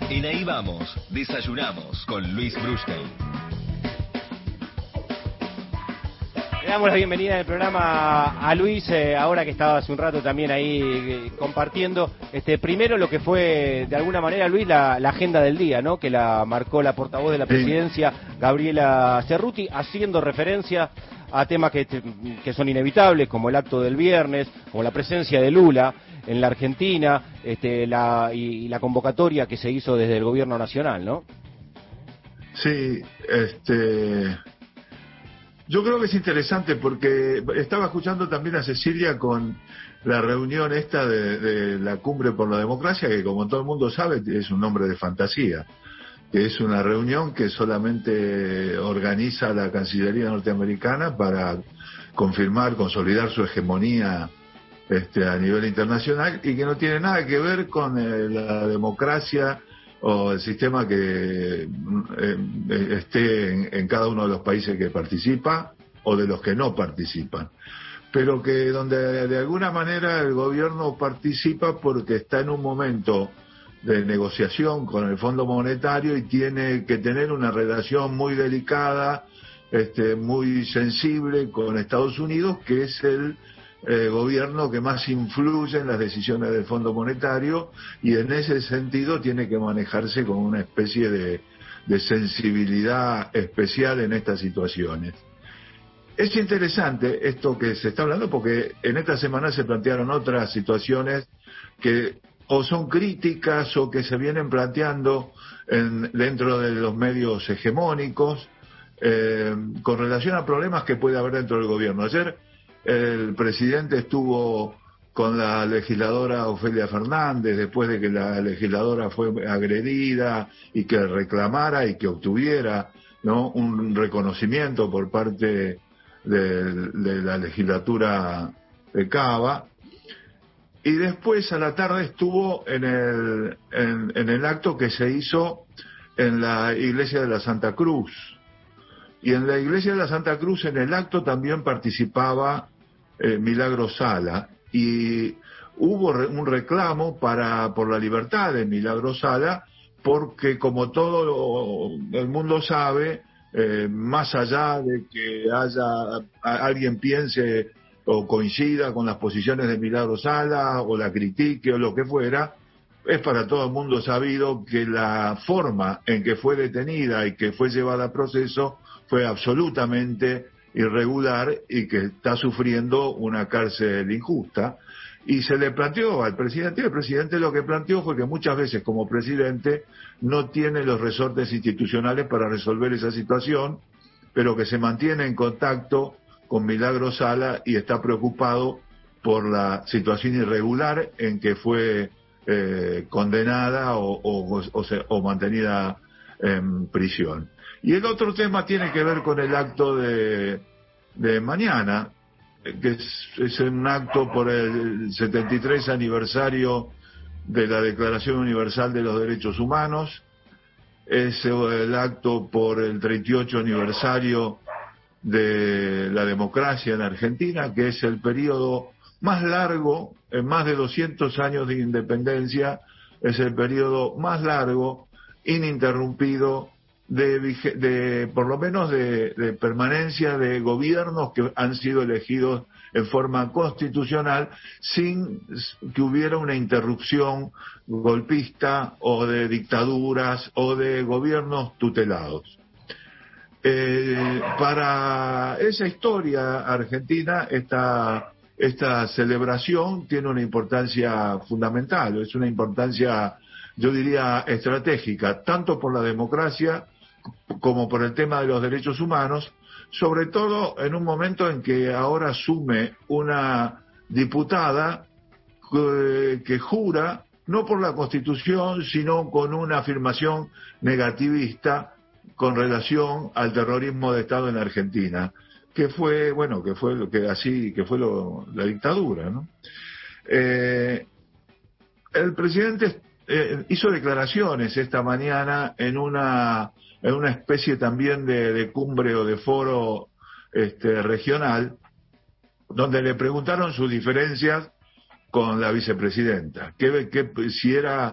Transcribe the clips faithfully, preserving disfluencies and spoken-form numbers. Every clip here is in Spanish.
En Ahí Vamos, desayunamos con Luis Brustein. Le damos la bienvenida en el programa a Luis, eh, ahora que estaba hace un rato también ahí eh, compartiendo, este, primero lo que fue, de alguna manera, Luis, la, la agenda del día, ¿no? Que la marcó la portavoz de la presidencia, Gabriela Cerruti, haciendo referencia a temas que, que son inevitables, como el acto del viernes, como la presencia de Lula en la Argentina, este, la, y, y la convocatoria que se hizo desde el gobierno nacional, ¿no? Sí, este... yo creo que es interesante porque estaba escuchando también a Cecilia con la reunión esta de, de la Cumbre por la Democracia, que como todo el mundo sabe es un nombre de fantasía, que es una reunión que solamente organiza la Cancillería norteamericana para confirmar, consolidar su hegemonía este, a nivel internacional, y que no tiene nada que ver con eh, la democracia o el sistema que eh, esté en, en cada uno de los países que participa o de los que no participan, pero que donde de alguna manera el gobierno participa porque está en un momento de negociación con el Fondo Monetario y tiene que tener una relación muy delicada, este, muy sensible con Estados Unidos, que es el Eh, gobierno que más influye en las decisiones del Fondo Monetario, y en ese sentido tiene que manejarse con una especie de, de sensibilidad especial en estas situaciones. Es interesante esto que se está hablando porque en esta semana se plantearon otras situaciones que o son críticas o que se vienen planteando en, dentro de los medios hegemónicos eh, con relación a problemas que puede haber dentro del gobierno. Ayer el presidente estuvo con la legisladora Ofelia Fernández después de que la legisladora fue agredida y que reclamara y que obtuviera, ¿no?, un reconocimiento por parte de, de la legislatura de Cava. Y después a la tarde estuvo en el, en, en el acto que se hizo en la iglesia de la Santa Cruz. Y en la iglesia de la Santa Cruz, en el acto también participaba eh, Milagro Sala, y hubo re, un reclamo para por la libertad de Milagro Sala, porque como todo el mundo sabe, eh, más allá de que haya a, alguien piense o coincida con las posiciones de Milagro Sala o la critique o lo que fuera, es para todo el mundo sabido que la forma en que fue detenida y que fue llevada a proceso fue absolutamente irregular y que está sufriendo una cárcel injusta. Y se le planteó al presidente, y el presidente lo que planteó fue que muchas veces como presidente no tiene los resortes institucionales para resolver esa situación, pero que se mantiene en contacto con Milagro Sala y está preocupado por la situación irregular en que fue eh, condenada o, o, o, se, o mantenida en prisión. Y el otro tema tiene que ver con el acto de, de mañana, que es, es un acto por el setenta y tres aniversario de la Declaración Universal de los Derechos Humanos, es el acto por el treinta y ocho aniversario de la democracia en Argentina, que es el periodo más largo, en más de doscientos años de independencia, es el periodo más largo, ininterrumpido, de, de por lo menos de, de permanencia de gobiernos que han sido elegidos en forma constitucional sin que hubiera una interrupción golpista o de dictaduras o de gobiernos tutelados. Eh, para esa historia argentina, esta, esta celebración tiene una importancia fundamental, es una importancia, yo diría, estratégica, tanto por la democracia como por el tema de los derechos humanos, sobre todo en un momento en que ahora asume una diputada que, que jura, no por la Constitución, sino con una afirmación negativista con relación al terrorismo de Estado en Argentina, que fue, bueno, que fue lo que así, que fue lo, la dictadura, ¿no? Eh, el presidente eh, hizo declaraciones esta mañana en una en una especie también de, de cumbre o de foro este, regional, donde le preguntaron sus diferencias con la vicepresidenta, que, que si era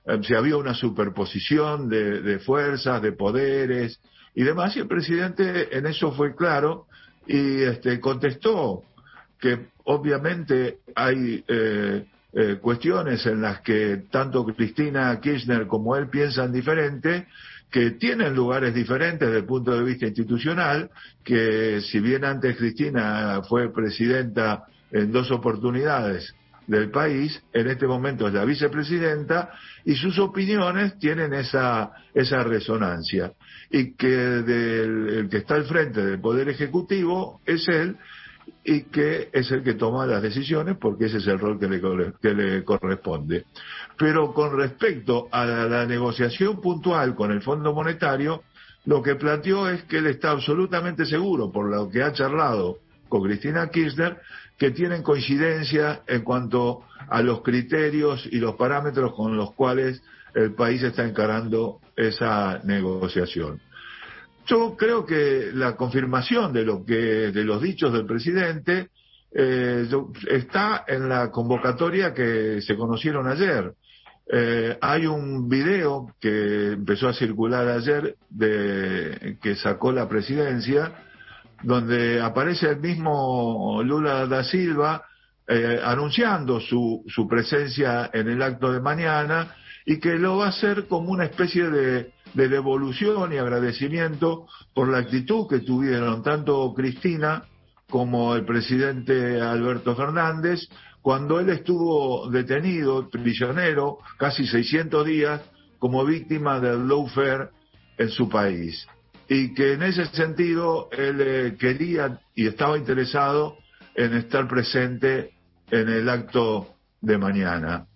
eh, si había una superposición de, de fuerzas, de poderes y demás, y el presidente en eso fue claro y este, contestó que obviamente hay eh, eh, cuestiones en las que tanto Cristina Kirchner como él piensan diferente, que tienen lugares diferentes desde el punto de vista institucional, que si bien antes Cristina fue presidenta en dos oportunidades del país, en este momento es la vicepresidenta y sus opiniones tienen esa esa resonancia, y que del, el que está al frente del Poder Ejecutivo es él, y que es el que toma las decisiones porque ese es el rol que le, que le corresponde. Pero con respecto a la, la negociación puntual con el Fondo Monetario, lo que planteó es que él está absolutamente seguro, por lo que ha charlado con Cristina Kirchner, que tienen coincidencia en cuanto a los criterios y los parámetros con los cuales el país está encarando esa negociación. Yo creo que la confirmación de lo que de los dichos del presidente eh, está en la convocatoria que se conocieron ayer. Eh, hay un video que empezó a circular ayer de que sacó la presidencia, donde aparece el mismo Lula da Silva eh, anunciando su, su presencia en el acto de mañana, y que lo va a hacer como una especie de, de devolución y agradecimiento por la actitud que tuvieron tanto Cristina como el presidente Alberto Fernández cuando él estuvo detenido, prisionero, casi seiscientos días, como víctima del lawfare en su país. Y que en ese sentido él eh, quería y estaba interesado en estar presente en el acto de mañana.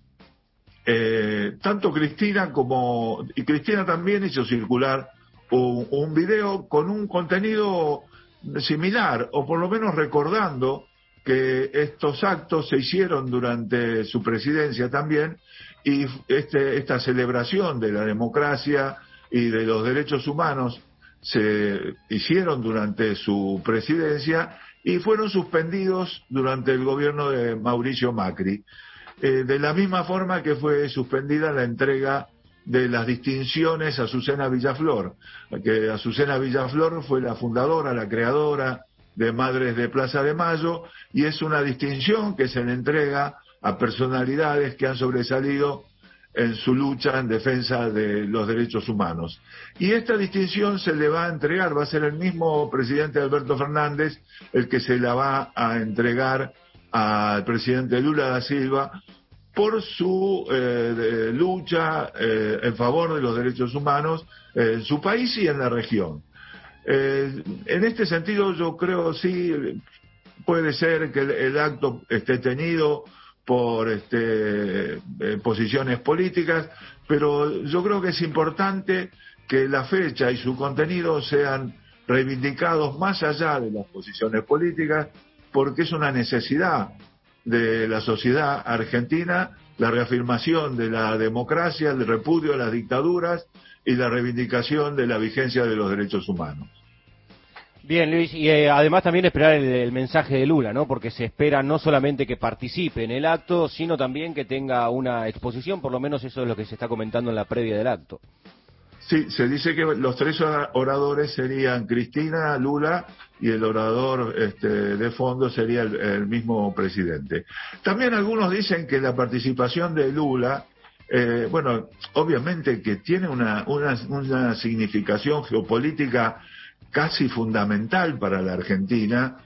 Eh, tanto Cristina como... y Cristina también hizo circular un, un video con un contenido similar, o por lo menos recordando que estos actos se hicieron durante su presidencia también, y este, esta celebración de la democracia y de los derechos humanos se hicieron durante su presidencia y fueron suspendidos durante el gobierno de Mauricio Macri. Eh, de la misma forma que fue suspendida la entrega de las distinciones a Azucena Villaflor, que Azucena Villaflor fue la fundadora, la creadora de Madres de Plaza de Mayo, y es una distinción que se le entrega a personalidades que han sobresalido en su lucha en defensa de los derechos humanos. Y esta distinción se le va a entregar, va a ser el mismo presidente Alberto Fernández el que se la va a entregar al presidente Lula da Silva por su eh, lucha eh, en favor de los derechos humanos eh, en su país y en la región. Eh, en este sentido yo creo sí puede ser que el, el acto esté tenido por este, eh, posiciones políticas, pero yo creo que es importante que la fecha y su contenido sean reivindicados más allá de las posiciones políticas, porque es una necesidad de la sociedad argentina la reafirmación de la democracia, el repudio a las dictaduras y la reivindicación de la vigencia de los derechos humanos. Bien, Luis, y eh, además también esperar el, el mensaje de Lula, ¿no? Porque se espera no solamente que participe en el acto, sino también que tenga una exposición, por lo menos eso es lo que se está comentando en la previa del acto. Sí, se dice que los tres oradores serían Cristina, Lula, y el orador este, de fondo sería el, el mismo presidente. También algunos dicen que la participación de Lula, eh, bueno, obviamente que tiene una, una, una significación geopolítica casi fundamental para la Argentina,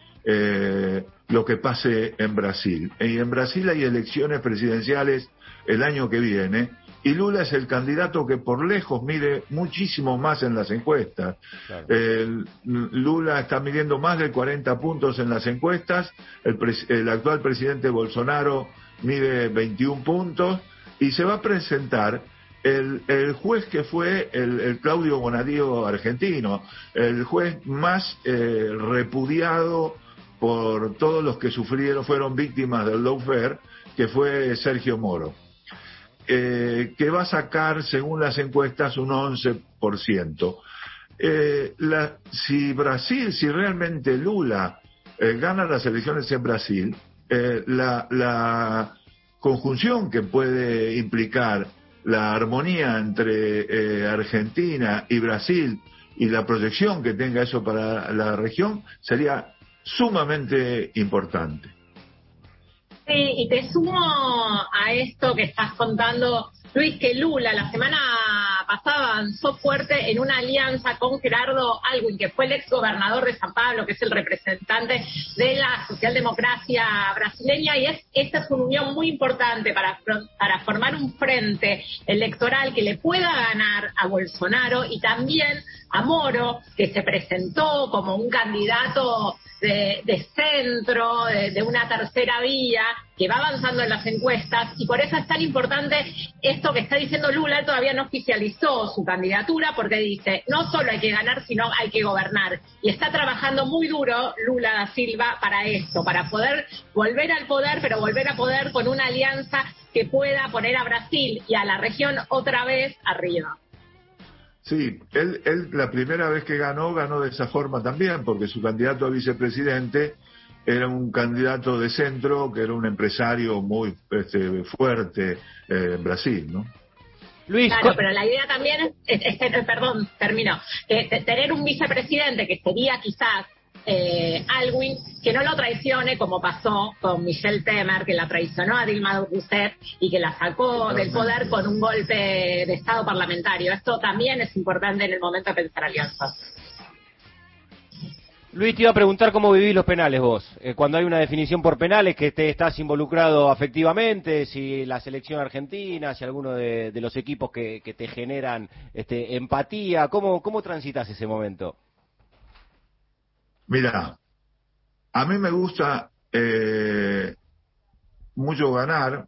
eh, lo que pase en Brasil. Y en Brasil hay elecciones presidenciales el año que viene, y Lula es el candidato que por lejos mide muchísimo más en las encuestas. Claro. Eh, Lula está midiendo más de cuarenta puntos en las encuestas, el, el actual presidente Bolsonaro mide veintiún puntos, y se va a presentar el, el juez que fue el, el Claudio Bonadío argentino, el juez más eh, repudiado por todos los que sufrieron, fueron víctimas del lawfare, que fue Sergio Moro. Eh, que va a sacar, según las encuestas, un once por ciento. Eh, la, si Brasil, si realmente Lula eh, gana las elecciones en Brasil, eh, la, la conjunción que puede implicar la armonía entre eh, Argentina y Brasil y la proyección que tenga eso para la región sería sumamente importante. Sí, y te sumo a esto que estás contando, Luis, que Lula la semana pasada avanzó fuerte en una alianza con Gerardo Alckmin, que fue el ex gobernador de San Pablo, que es el representante de la socialdemocracia brasileña, y es esta es una unión muy importante para, para formar un frente electoral que le pueda ganar a Bolsonaro y también a Moro, que se presentó como un candidato de, de centro, de, de una tercera vía, que va avanzando en las encuestas, y por eso es tan importante esto que está diciendo Lula. Él todavía no oficializó su candidatura porque dice, no solo hay que ganar, sino hay que gobernar. Y está trabajando muy duro Lula da Silva para eso, para poder volver al poder, pero volver a poder con una alianza que pueda poner a Brasil y a la región otra vez arriba. Sí, él, él la primera vez que ganó, ganó de esa forma también, porque su candidato a vicepresidente era un candidato de centro, que era un empresario muy este, fuerte eh, en Brasil, ¿no? Luis, claro, pero la idea también es, es, es perdón, termino, que tener un vicepresidente que sería quizás eh, Alckmin, que no lo traicione como pasó con Michel Temer, que la traicionó a Dilma Rousseff y que la sacó del poder con un golpe de Estado parlamentario. Esto también es importante en el momento de pensar alianzas. Luis, te iba a preguntar cómo vivís los penales vos. Eh, cuando hay una definición por penales, que te estás involucrado afectivamente, si la selección argentina, si alguno de, de los equipos que, que te generan este, empatía, ¿cómo, cómo transitas ese momento? Mira, a mí me gusta eh, mucho ganar,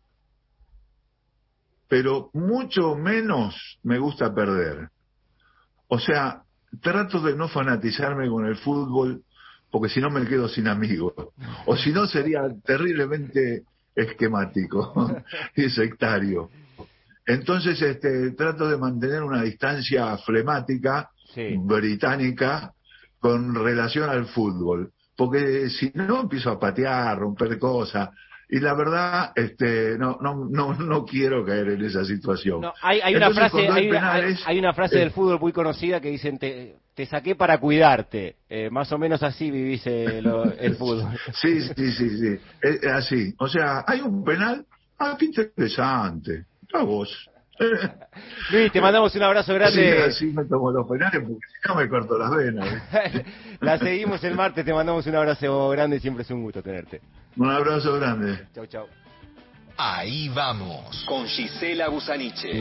pero mucho menos me gusta perder. O sea, trato de no fanatizarme con el fútbol, porque si no me quedo sin amigos. O si no sería terriblemente esquemático y sectario. Entonces este, trato de mantener una distancia flemática, sí, británica, con relación al fútbol. Porque si no empiezo a patear, romper cosas. Y la verdad, este, no, no, no, no quiero caer en esa situación. No, hay, hay, Entonces, una frase, hay, penales, hay, hay una frase eh, del fútbol muy conocida que dicen, te, te saqué para cuidarte. Eh, más o menos así vivís eh, lo, el fútbol. Sí, sí, sí, sí. Es así. O sea, hay un penal. Ah, qué interesante. A vos. Luis, te mandamos un abrazo grande. Sí, así me tomo los penales porque si no me corto las venas. La seguimos el martes, te mandamos un abrazo grande y siempre es un gusto tenerte. Un abrazo grande. Chau, chau. Ahí vamos, con Gisela Busaniche.